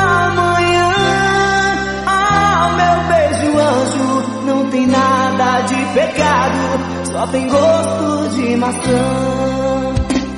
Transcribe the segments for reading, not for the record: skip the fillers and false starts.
amanhã. Ah, meu beijo anjo, não tem nada de pecado, só tem gosto de maçã.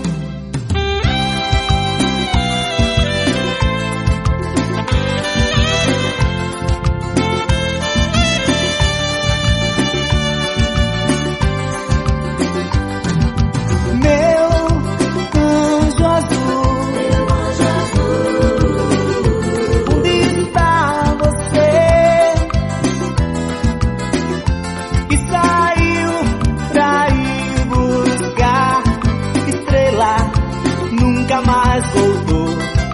Nunca mais voltou.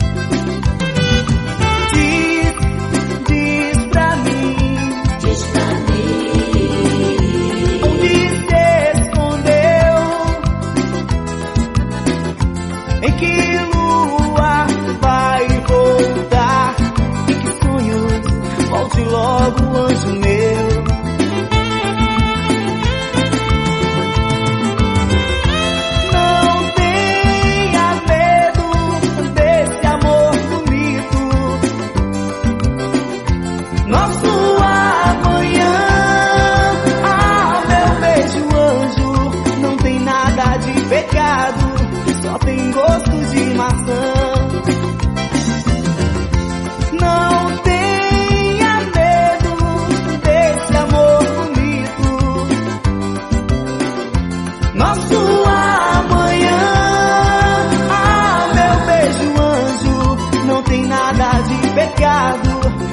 Diz pra mim, onde se escondeu, em que lua vai voltar, em que sonhos volte logo, anjo meu. Nosso amanhã, ah, meu beijo anjo, não tem nada de pecado, só tem gosto de maçã. Não tenha medo desse amor bonito. Nosso amanhã, ah, meu beijo anjo, não tem nada de pecado,